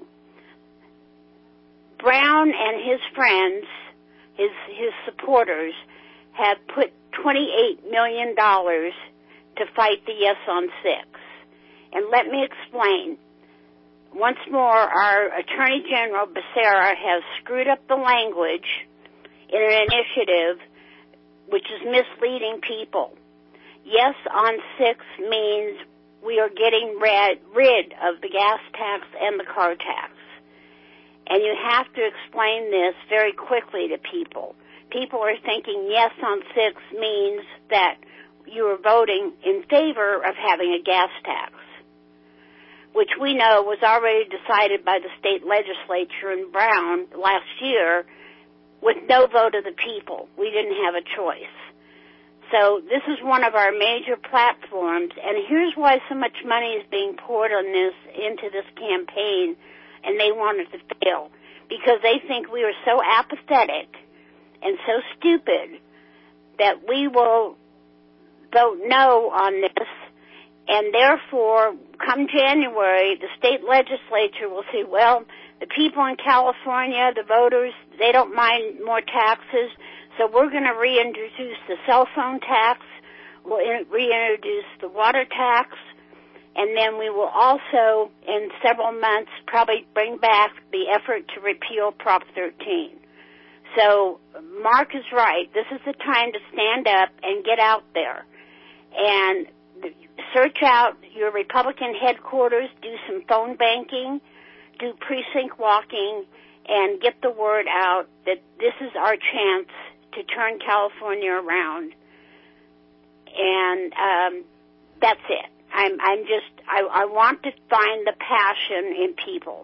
[SPEAKER 2] Brown and his friends, his supporters, have put $28 million to fight the Yes on 6. And let me explain. Once more, our Attorney General Becerra has screwed up the language in an initiative which is misleading people. Yes on 6 means we are getting rid of the gas tax and the car tax. And you have to explain this very quickly to people. People are thinking yes on 6 means that you are voting in favor of having a gas tax, which we know was already decided by the state legislature in Brown last year with no vote of the people. We didn't have a choice. So this is one of our major platforms, and here's why so much money is being poured on into this campaign, and they want it to fail, because they think we are so apathetic and so stupid that we will vote no on this, and therefore, come January, the state legislature will say, well, the people in California, the voters, they don't mind more taxes, so we're going to reintroduce the cell phone tax, we'll reintroduce the water tax, and then we will also, in several months, probably bring back the effort to repeal Prop 13. So Mark is right. This is the time to stand up and get out there and search out your Republican headquarters, do some phone banking, do precinct walking, and get the word out that this is our chance to turn California around. And that's it. I want to find the passion in people.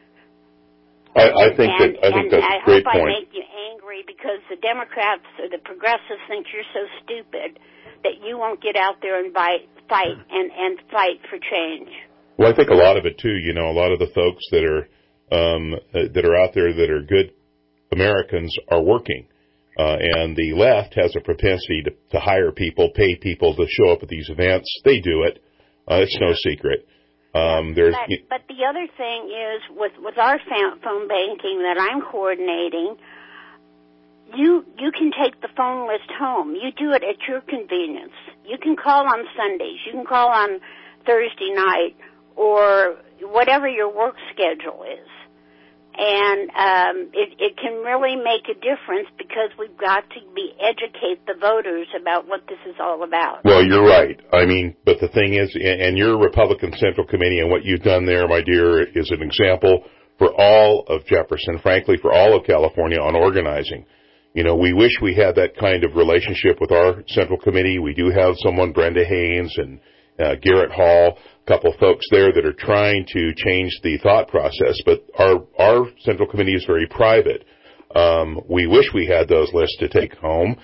[SPEAKER 4] I think that's a great point.
[SPEAKER 2] I hope I make you angry because the Democrats or the progressives think you're so stupid that you won't get out there and fight for change.
[SPEAKER 4] Well, I think a lot of it too. A lot of the folks that are out there that are good Americans are working, and the left has a propensity to hire people, pay people to show up at these events. They do it. It's no secret. But
[SPEAKER 2] the other thing is with our phone banking that I'm coordinating, you can take the phone list home. You do it at your convenience. You can call on Sundays. You can call on Thursday night or whatever your work schedule is. And it can really make a difference because we've got to educate the voters about what this is all about.
[SPEAKER 4] Well, you're right. But the thing is, and your Republican Central Committee and what you've done there, my dear, is an example for all of Jefferson, frankly, for all of California on organizing. We wish we had that kind of relationship with our Central Committee. We do have someone, Brenda Haynes and Garrett Hall, a couple of folks there that are trying to change the thought process, but our Central Committee is very private. We wish we had those lists to take home.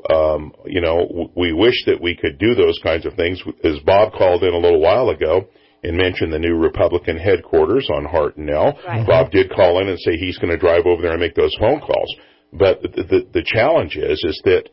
[SPEAKER 4] We wish that we could do those kinds of things. As Bob called in a little while ago and mentioned the new Republican headquarters on Hartnell, right. Bob did call in and say he's going to drive over there and make those phone calls. But the challenge is that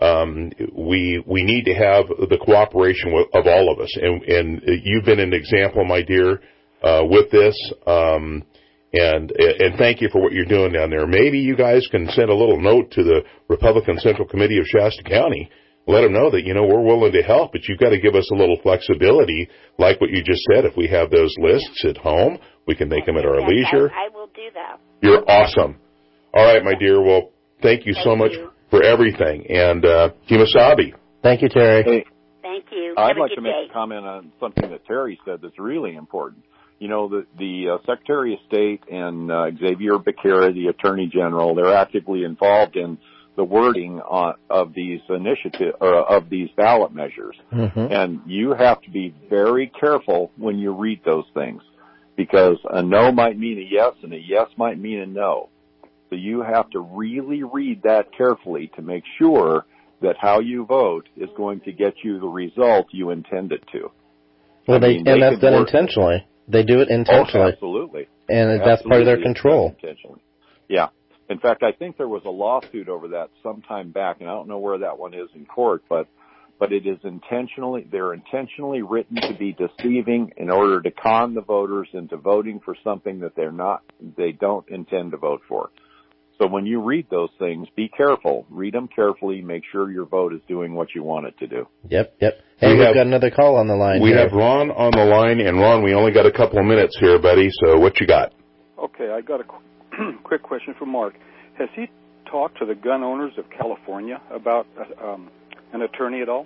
[SPEAKER 4] we need to have the cooperation of all of us, and you've been an example, my dear, with this, and thank you for what you're doing down there. Maybe you guys can send a little note to the Republican Central Committee of Shasta County, let them know that we're willing to help, but you've got to give us a little flexibility, like what you just said. If we have those lists at home, we can make them at our leisure.
[SPEAKER 2] I will do that.
[SPEAKER 4] You're awesome. All right, my dear. Well, thank you so much for everything. And Kimasabi.
[SPEAKER 3] Thank you, Terry.
[SPEAKER 15] Hey,
[SPEAKER 2] thank you.
[SPEAKER 15] I'd like to make a comment on something that Terry said that's really important. The Secretary of State and Xavier Becerra, the Attorney General, they're actively involved in the wording of these of these ballot measures. Mm-hmm. And you have to be very careful when you read those things, because a no might mean a yes and a yes might mean a no. So you have to really read that carefully to make sure that how you vote is going to get you the result you intended to.
[SPEAKER 3] Well, and that's done intentionally. They do it intentionally.
[SPEAKER 15] Oh, absolutely.
[SPEAKER 3] And that's part of their control.
[SPEAKER 15] Intentionally. Yeah. In fact, I think there was a lawsuit over that some time back, and I don't know where that one is in court, but it is they're intentionally written to be deceiving in order to con the voters into voting for something that they don't intend to vote for. So when you read those things, be careful. Read them carefully. Make sure your vote is doing what you want it to do.
[SPEAKER 3] Yep. Hey, we've got another call on the line.
[SPEAKER 4] We have Ron on the line, and Ron, we only got a couple of minutes here, buddy, so what you got?
[SPEAKER 14] Okay, I got a quick question for Mark. Has he talked to the gun owners of California about an attorney at all?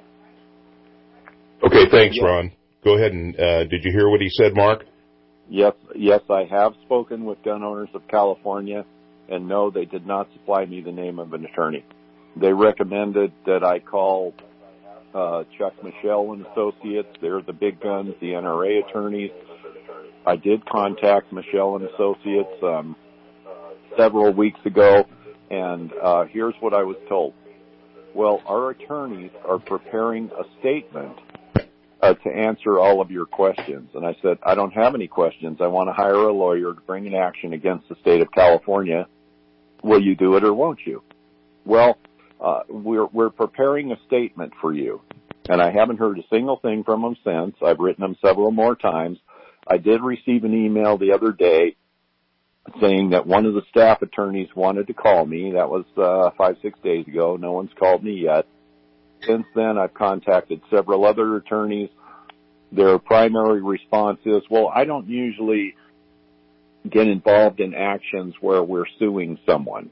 [SPEAKER 4] Okay, thanks, Ron. Go ahead and did you hear what he said, Mark?
[SPEAKER 15] Yes, I have spoken with gun owners of California. And no, they did not supply me the name of an attorney. They recommended that I call Chuck Michelle and Associates. They're the big guns, the NRA attorneys. I did contact Michelle and Associates several weeks ago, and here's what I was told. Well, our attorneys are preparing a statement to answer all of your questions. And I said, I don't have any questions. I want to hire a lawyer to bring an action against the state of California. Will you do it or won't you? Well, we're preparing a statement for you. And I haven't heard a single thing from them since. I've written them several more times. I did receive an email the other day saying that one of the staff attorneys wanted to call me. That was 5-6 days ago. No one's called me yet. Since then, I've contacted several other attorneys. Their primary response is, well, I don't usually get involved in actions where we're suing someone.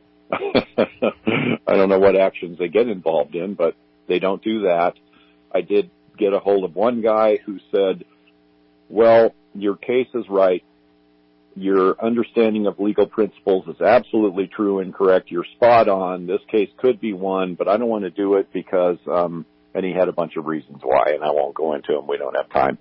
[SPEAKER 15] I don't know what actions they get involved in, but they don't do that. I did get a hold of one guy who said, well, your case is right. Your understanding of legal principles is absolutely true and correct. You're spot on. This case could be won, but I don't want to do it because, and he had a bunch of reasons why, and I won't go into them. We don't have time.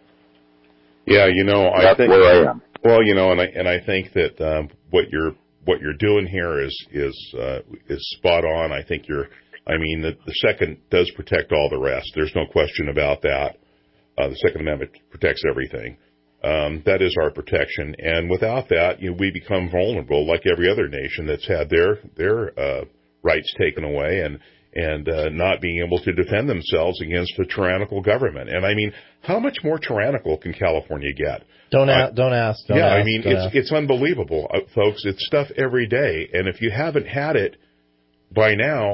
[SPEAKER 4] Yeah, you know,
[SPEAKER 15] That's where I am.
[SPEAKER 4] Well, you know, and I think that what you're doing here is spot on. I think the Second does protect all the rest. There's no question about that. The Second Amendment protects everything. That is our protection, and without that, we become vulnerable, like every other nation that's had their rights taken away and not being able to defend themselves against a tyrannical government. And I mean, how much more tyrannical can California get?
[SPEAKER 3] Don't ask.
[SPEAKER 4] I mean, it's unbelievable, folks. It's stuff every day, and if you haven't had it by now,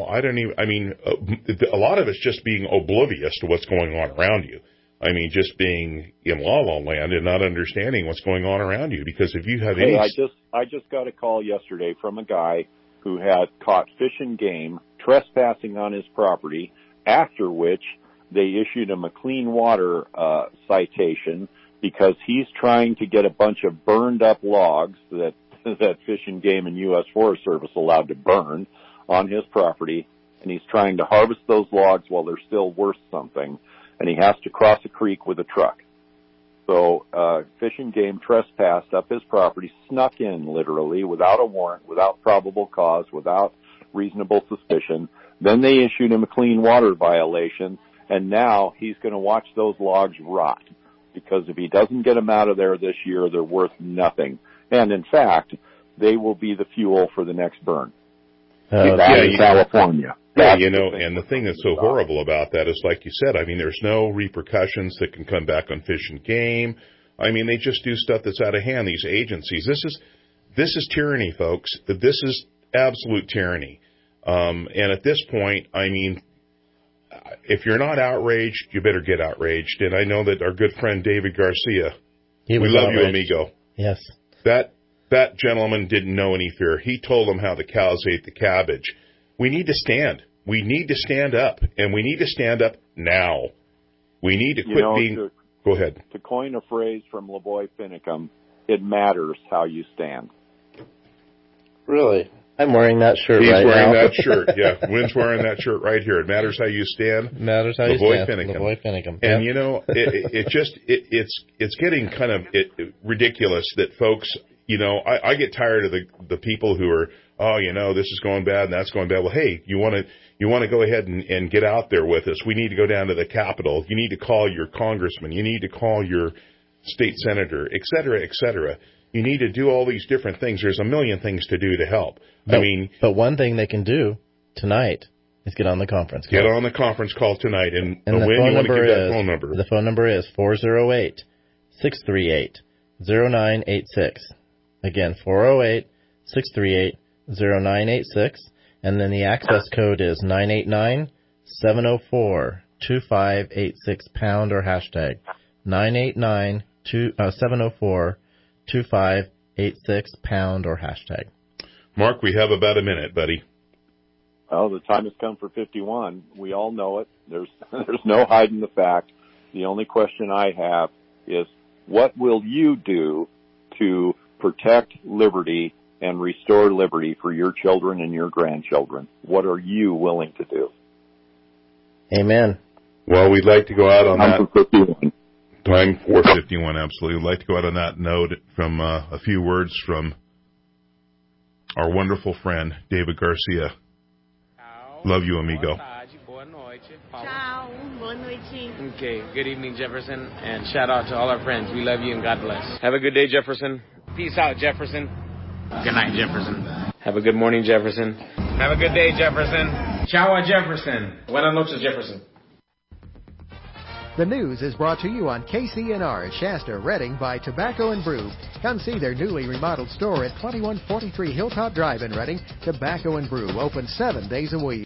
[SPEAKER 4] a lot of it's just being oblivious to what's going on around you. I mean, just being in la-la land and not understanding what's going on around you. Because if you have any...
[SPEAKER 15] I just got a call yesterday from a guy who had caught Fish and Game trespassing on his property, after which they issued him a clean water citation because he's trying to get a bunch of burned up logs that Fish and Game and U.S. Forest Service allowed to burn on his property, and he's trying to harvest those logs while they're still worth something. And he has to cross a creek with a truck. So Fish and Game trespassed up his property, snuck in literally without a warrant, without probable cause, without reasonable suspicion. Then they issued him a clean water violation, and now he's going to watch those logs rot. Because if he doesn't get them out of there this year, they're worth nothing. And in fact, they will be the fuel for the next burn. In California.
[SPEAKER 4] Yeah, you know, and the thing that's so horrible about that is, like you said, I mean, there's no repercussions that can come back on Fish and Game. I mean, they just do stuff that's out of hand, these agencies. This is tyranny, folks. This is absolute tyranny. And at this point, I mean, if you're not outraged, you better get outraged. And I know that our good friend David Garcia, we love you, amigo.
[SPEAKER 3] Yes.
[SPEAKER 4] That gentleman didn't know any fear. He told them how the cows ate the cabbage. We need to stand. We need to stand up, and we need to stand up now. We need to quit being... Go ahead.
[SPEAKER 15] To coin a phrase from Lavoy Finicum, it matters how you stand.
[SPEAKER 3] Really? I'm wearing that shirt
[SPEAKER 4] He's
[SPEAKER 3] right now.
[SPEAKER 4] He's wearing that shirt, yeah. Wynn's wearing that shirt right here. It matters how you stand.
[SPEAKER 3] Matters how you stand. Lavoy Finicum.
[SPEAKER 4] And, you know, it's getting kind of ridiculous that folks... You know, I get tired of the people who are, oh, you know, this is going bad and that's going bad. Well, hey, you want to go ahead and get out there with us. We need to go down to the Capitol. You need to call your congressman. You need to call your state senator, et cetera, et cetera. You need to do all these different things. There's a million things to do to help.
[SPEAKER 3] But one thing they can do tonight is get on the conference call.
[SPEAKER 4] Get on the conference call tonight. And
[SPEAKER 3] the
[SPEAKER 4] phone number is, phone number.
[SPEAKER 3] The phone number is 408-638-0986. Again, 408-638-0986. And then the access code is 989-704-2586 or hashtag 989-704-2586 or hashtag.
[SPEAKER 4] Mark, we have about a minute, buddy.
[SPEAKER 15] Well, the time has come for 51. We all know it. There's no hiding the fact. The only question I have is, what will you do to protect liberty and restore liberty for your children and your grandchildren? What are you willing to do?
[SPEAKER 3] Amen.
[SPEAKER 4] Well, we'd like to go out on that.
[SPEAKER 15] Time
[SPEAKER 4] 4:51, absolutely. We'd like to go out on that note from a few words from our wonderful friend, David Garcia. Love you, amigo.
[SPEAKER 5] Ciao, boa noite.
[SPEAKER 22] Okay, good evening, Jefferson, and shout out to all our friends. We love you and God bless. Have a good day, Jefferson. Peace out, Jefferson. Good night, Jefferson. Have a good morning, Jefferson. Have a good day, Jefferson. Ciao, Jefferson. Buenas noches, Jefferson.
[SPEAKER 7] The news is brought to you on KCNR, Shasta, Redding by Tobacco and Brew. Come see their newly remodeled store at 2143 Hilltop Drive in Redding. Tobacco and Brew, open 7 days a week.